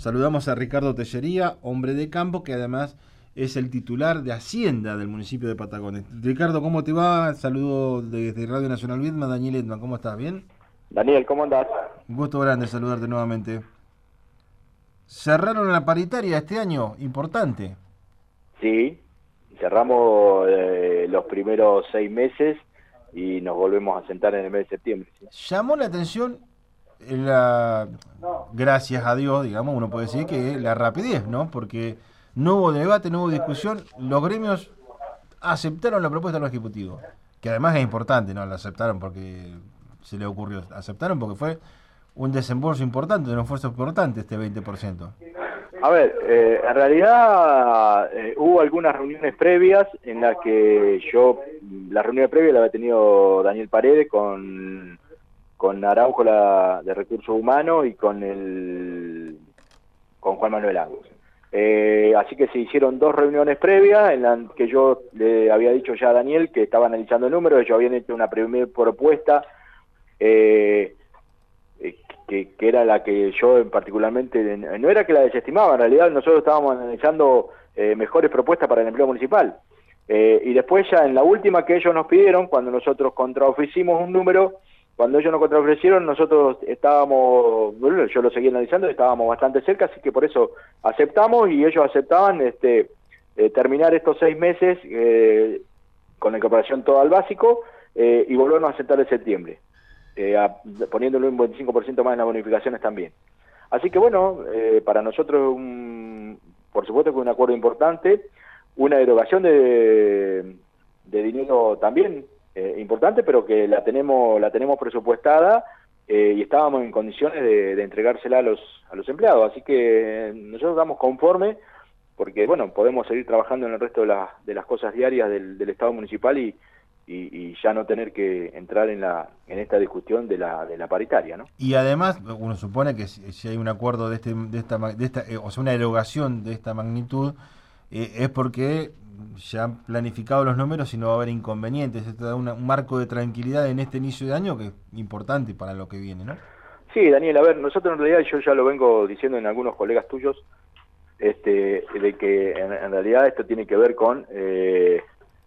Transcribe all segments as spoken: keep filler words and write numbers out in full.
Saludamos a Ricardo Tellería, hombre de campo, que además es el titular de Hacienda del municipio de Patagones. Ricardo, ¿cómo te va? Saludo desde Radio Nacional Viedma, Daniel Edman, ¿cómo estás? ¿Bien? Daniel, ¿cómo andás? Un gusto grande saludarte nuevamente. Cerraron la paritaria este año, importante. Sí, cerramos eh, los primeros seis meses y nos volvemos a sentar en el mes de septiembre. ¿Sí? Llamó la atención, la, gracias a Dios, digamos, uno puede decir que la rapidez, ¿no? Porque no hubo debate, no hubo discusión, los gremios aceptaron la propuesta del Ejecutivo, que además es importante, ¿no? La aceptaron porque se le ocurrió, aceptaron porque fue un desembolso importante, un esfuerzo importante este veinte por ciento. A ver, eh, en realidad eh, hubo algunas reuniones previas en las que yo, la reunión previa la había tenido Daniel Paredes con, con Araujo la, de Recursos Humanos y con el con Juan Manuel Angus. Eh, así que se hicieron dos reuniones previas en las que yo le había dicho ya a Daniel que estaba analizando números, ellos habían hecho una primera propuesta eh, Que, que era la que yo particularmente, no era que la desestimaba, en realidad nosotros estábamos analizando eh, mejores propuestas para el empleo municipal. Eh, y después ya en la última que ellos nos pidieron, cuando nosotros contraofrecimos un número, cuando ellos nos contraofrecieron, nosotros estábamos, bueno, yo lo seguí analizando, estábamos bastante cerca, así que por eso aceptamos y ellos aceptaban este eh, terminar estos seis meses eh, con la incorporación toda al básico eh, y volvernos a aceptar en septiembre. Eh, a, poniéndole un veinticinco por ciento más en las bonificaciones también. Así que bueno, eh, para nosotros un, por supuesto que es un acuerdo importante, una erogación de, de dinero también eh, importante, pero que la tenemos la tenemos presupuestada eh, y estábamos en condiciones de, de entregársela a los a los empleados, así que nosotros estamos conformes porque bueno, podemos seguir trabajando en el resto de, la, de las cosas diarias del, del Estado municipal y Y, y ya no tener que entrar en la en esta discusión de la de la paritaria, ¿no? Y además, uno supone que si, si hay un acuerdo de este de esta, de esta eh, o sea, una erogación de esta magnitud, eh, es porque ya han planificado los números y no va a haber inconvenientes. Esto da una, un marco de tranquilidad en este inicio de año que es importante para lo que viene, ¿no? Sí, Daniel, a ver, nosotros en realidad, yo ya lo vengo diciendo en algunos colegas tuyos, este de que en, en realidad esto tiene que ver con... Eh,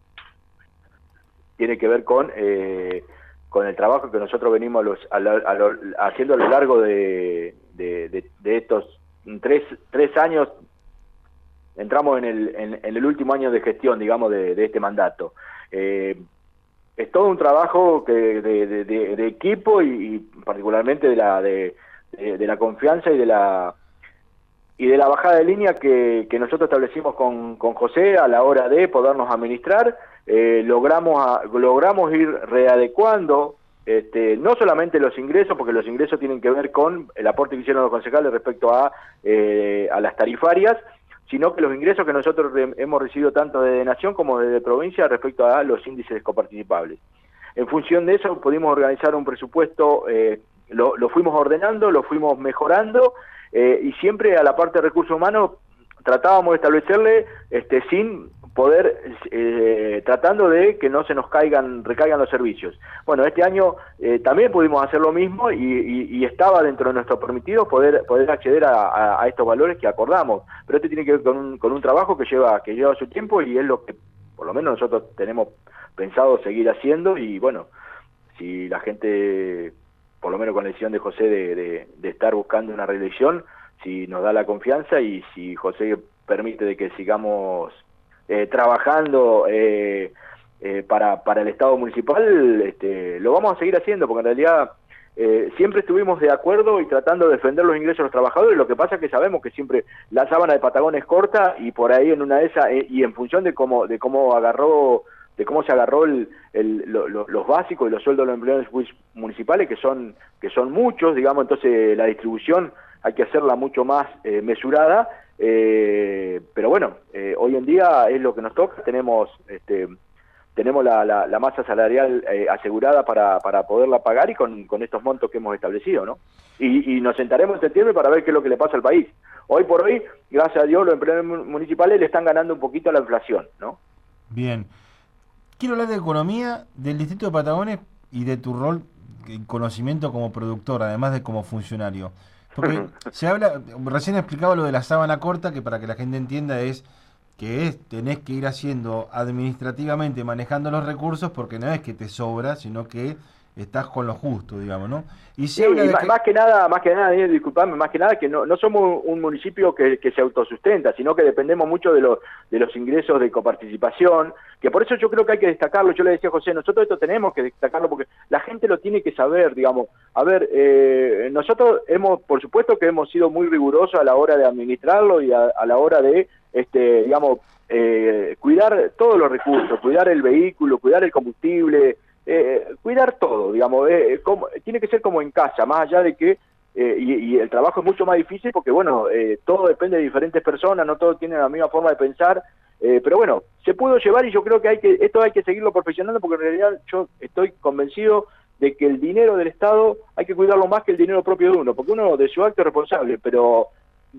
tiene que ver con eh, con el trabajo que nosotros venimos a los, a lo, a lo, haciendo a lo largo de, de, de, de estos tres, tres años. Entramos en el, en, en el último año de gestión, digamos, de, de este mandato. Eh, es todo un trabajo que, de, de, de, de equipo y, y particularmente de la, de, de, de la confianza y de la y de la bajada de línea que, que nosotros establecimos con, con José a la hora de podernos administrar. Eh, logramos a, logramos ir readecuando este, no solamente los ingresos, porque los ingresos tienen que ver con el aporte que hicieron los concejales respecto a, eh, a las tarifarias, sino que los ingresos que nosotros re, hemos recibido tanto de Nación como de provincia respecto a los índices coparticipables. En función de eso pudimos organizar un presupuesto, eh, lo, lo fuimos ordenando, lo fuimos mejorando, eh, y siempre a la parte de recursos humanos tratábamos de establecerle este, sin poder, eh, tratando de que no se nos caigan, recaigan los servicios. Bueno, este año eh, también pudimos hacer lo mismo y, y, y estaba dentro de nuestro permitido poder poder acceder a, a, a estos valores que acordamos. Pero este tiene que ver con un, con un trabajo que lleva que lleva su tiempo y es lo que por lo menos nosotros tenemos pensado seguir haciendo y bueno, si la gente, por lo menos con la decisión de José de, de, de estar buscando una reelección, si nos da la confianza y si José permite de que sigamos Eh, trabajando eh, eh, para, para el Estado municipal, este, lo vamos a seguir haciendo, porque en realidad eh, siempre estuvimos de acuerdo y tratando de defender los ingresos de los trabajadores. Lo que pasa es que sabemos que siempre la sábana de Patagones es corta y por ahí en una de esas, eh, y en función de cómo de cómo agarró de cómo se agarró el, el, lo, lo, los básicos y los sueldos de los empleados municipales, que son que son muchos, digamos, entonces la distribución hay que hacerla mucho más eh, mesurada, eh, pero bueno, eh, hoy en día es lo que nos toca, tenemos este, tenemos la, la, la masa salarial eh, asegurada para, para poderla pagar y con, con estos montos que hemos establecido, ¿no? Y, y nos sentaremos en septiembre para ver qué es lo que le pasa al país. Hoy por hoy, gracias a Dios, los empleados municipales le están ganando un poquito a la inflación, ¿no? Bien. Quiero hablar de economía del distrito de Patagones y de tu rol en conocimiento como productor, además de como funcionario. Porque se habla, recién explicaba lo de la sábana corta, que para que la gente entienda es que es, tenés que ir haciendo administrativamente, manejando los recursos, porque no es que te sobra, sino que estás con lo justo, digamos, ¿no? Y se Sí, habla y de más, que... más que nada, más que nada, Daniel, disculpame, más que nada que no, no somos un municipio que, que se autosustenta, sino que dependemos mucho de los, de los ingresos de coparticipación, que por eso yo creo que hay que destacarlo. Yo le decía a José, nosotros esto tenemos que destacarlo porque la gente lo tiene que saber, digamos. A ver, eh, nosotros hemos, por supuesto que hemos sido muy rigurosos a la hora de administrarlo y a, a la hora de, este, digamos, eh, cuidar todos los recursos, cuidar el vehículo, cuidar el combustible, Eh, cuidar todo, digamos, eh, como, tiene que ser como en casa, más allá de que, eh, y, y el trabajo es mucho más difícil porque, bueno, eh, todo depende de diferentes personas, no todos tienen la misma forma de pensar, eh, pero bueno, se pudo llevar y yo creo que hay que esto hay que seguirlo perfeccionando porque en realidad yo estoy convencido de que el dinero del Estado hay que cuidarlo más que el dinero propio de uno, porque uno de su acto es responsable, pero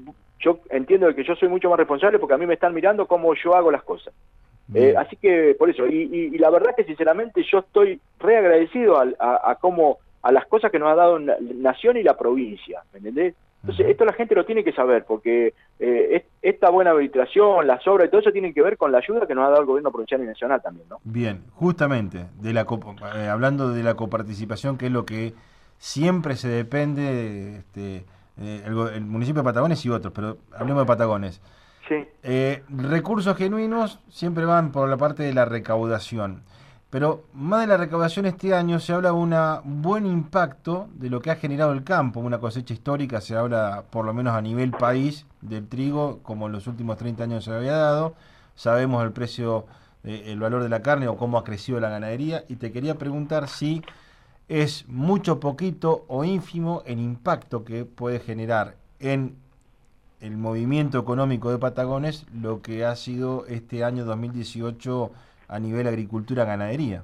yo entiendo que yo soy mucho más responsable porque a mí me están mirando cómo yo hago las cosas. Eh, así que por eso, y, y, y la verdad que sinceramente yo estoy re agradecido a, a, a cómo, a las cosas que nos ha dado la Nación y la provincia, ¿me entendés? Entonces esto la gente lo tiene que saber, porque eh, es, esta buena administración, las obras y todo eso tienen que ver con la ayuda que nos ha dado el gobierno provincial y nacional también, ¿no? Bien, justamente, de la eh, hablando de la coparticipación, que es lo que siempre se depende, este, eh, el, el municipio de Patagones y otros, pero hablemos de Patagones. Sí. Eh, recursos genuinos siempre van por la parte de la recaudación, pero más de la recaudación este año se habla de un buen impacto de lo que ha generado el campo, una cosecha histórica, se habla por lo menos a nivel país del trigo, como en los últimos treinta años se había dado, sabemos el precio, eh, el valor de la carne o cómo ha crecido la ganadería, y te quería preguntar si es mucho, poquito o ínfimo el impacto que puede generar en el movimiento económico de Patagones lo que ha sido este año dos mil dieciocho a nivel agricultura-ganadería.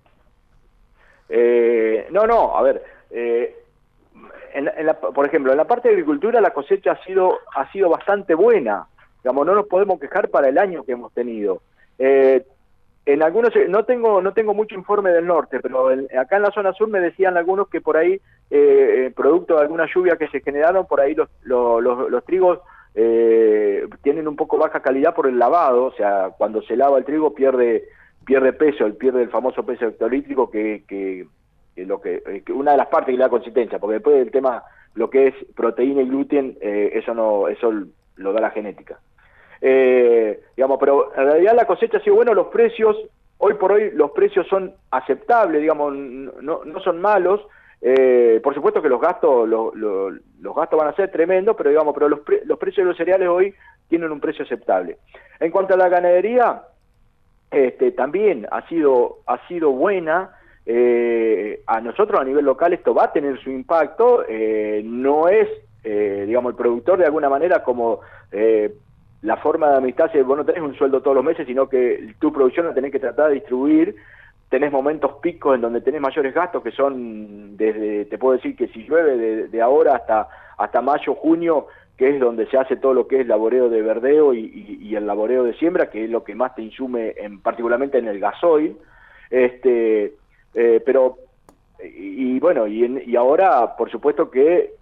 Eh, no, no, a ver, eh, en, en la, por ejemplo, en la parte de agricultura la cosecha ha sido, ha sido bastante buena, digamos, no nos podemos quejar para el año que hemos tenido. Eh, en algunos, no tengo no tengo mucho informe del norte, pero en, acá en la zona sur me decían algunos que por ahí, eh, producto de alguna lluvia que se generaron, por ahí los, los, los, los trigos eh, tienen un poco baja calidad por el lavado, o sea, cuando se lava el trigo pierde pierde peso, el pierde el famoso peso hectolítrico que, que, que lo que, que una de las partes que le da consistencia, porque después del tema lo que es proteína y gluten, eh, eso no eso lo da la genética. Eh, digamos, pero en realidad la cosecha ha sido buena, los precios, hoy por hoy los precios son aceptables, digamos, no, no son malos, eh, por supuesto que los gastos lo, lo, los gastos van a ser tremendos, pero digamos, pero los, pre, los precios de los cereales hoy tienen un precio aceptable. En cuanto a la ganadería, este, también ha sido, ha sido buena, eh, a nosotros a nivel local esto va a tener su impacto, eh, no es, eh, digamos, el productor de alguna manera como... Eh, la forma de administrarse, vos no tenés un sueldo todos los meses, sino que tu producción la tenés que tratar de distribuir, tenés momentos picos en donde tenés mayores gastos, que son desde, te puedo decir que si llueve de, de ahora hasta, hasta mayo, junio, que es donde se hace todo lo que es laboreo de verdeo y, y, y el laboreo de siembra, que es lo que más te insume, en, particularmente en el gasoil, este, eh, pero, y, y bueno, y, en, y ahora, por supuesto que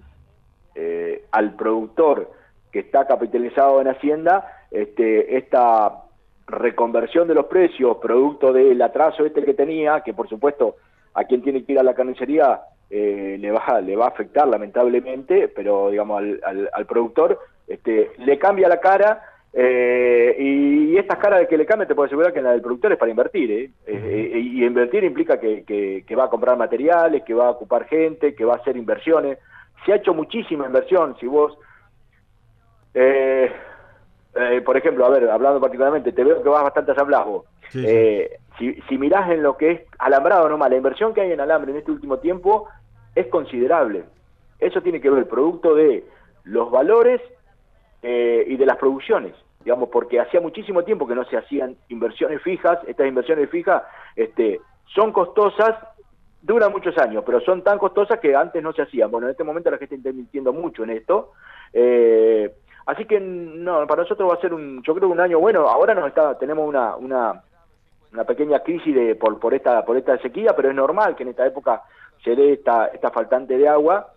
eh, al productor que está capitalizado en Hacienda, este, esta reconversión de los precios, producto del atraso este que tenía, que por supuesto a quien tiene que ir a la carnicería eh, le va le va a afectar lamentablemente, pero digamos al, al, al productor este, le cambia la cara, eh, y, y estas caras de que le cambia te puedo asegurar que la del productor es para invertir, ¿eh? Eh, eh, y invertir implica que, que, que va a comprar materiales, que va a ocupar gente, que va a hacer inversiones. Se ha hecho muchísima inversión, si vos Eh, eh, por ejemplo, a ver, hablando particularmente, te veo que vas bastante a San Blas vos. Sí, eh, sí. Si, si mirás en lo que es alambrado nomás, la inversión que hay en alambre en este último tiempo es considerable. Eso tiene que ver producto de los valores eh, y de las producciones, digamos, porque hacía muchísimo tiempo que no se hacían inversiones fijas. Estas inversiones fijas este, son costosas, duran muchos años, pero son tan costosas que antes no se hacían. Bueno, en este momento la gente está invirtiendo mucho en esto. Eh, Así que no, para nosotros va a ser un, yo creo un año bueno. Ahora nos está, tenemos una, una, una pequeña crisis de, por, por esta, por esta sequía, pero es normal que en esta época se dé esta, esta faltante de agua.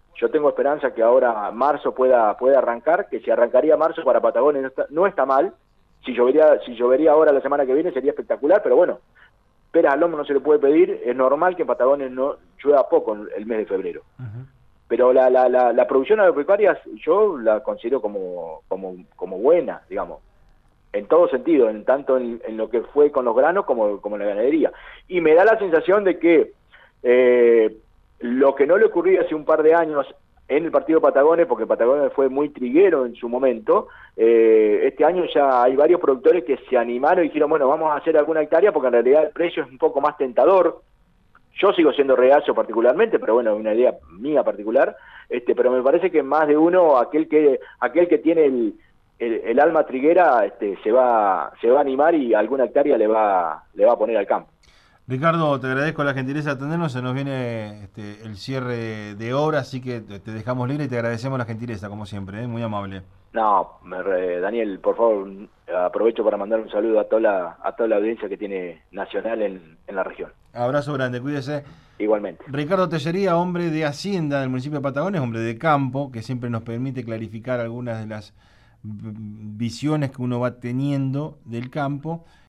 Yo tengo esperanza que ahora marzo pueda, pueda arrancar, que si arrancaría marzo para Patagones no está, no está mal. Si llovería, si llovería ahora la semana que viene sería espectacular, pero bueno, peras al lomo no se le puede pedir, es normal que en Patagones no llueva poco el mes de febrero. Uh-huh. Pero la, la, la, la producción agropecuaria yo la considero como, como, como buena, digamos, en todo sentido, en tanto en, en lo que fue con los granos como, como en la ganadería. Y me da la sensación de que eh, lo que no le ocurría hace un par de años en el partido Patagones, porque Patagones fue muy triguero en su momento, eh, este año ya hay varios productores que se animaron y dijeron, bueno, vamos a hacer alguna hectárea porque en realidad el precio es un poco más tentador. Yo sigo siendo reacio particularmente, pero bueno, es una idea mía particular, este, pero me parece que más de uno, aquel que aquel que tiene el, el, el alma triguera, este, se va se va a animar y alguna hectárea le va le va a poner al campo. Ricardo, te agradezco la gentileza de atendernos, se nos viene este, el cierre de obra, así que te dejamos libre y te agradecemos la gentileza, como siempre, ¿eh? Muy amable. No, me, Daniel, por favor, aprovecho para mandar un saludo a toda la, a toda la audiencia que tiene nacional en, en la región. Abrazo grande, cuídese. Igualmente. Ricardo Tellería, hombre de Hacienda del municipio de Patagones, hombre de campo, que siempre nos permite clarificar algunas de las visiones que uno va teniendo del campo.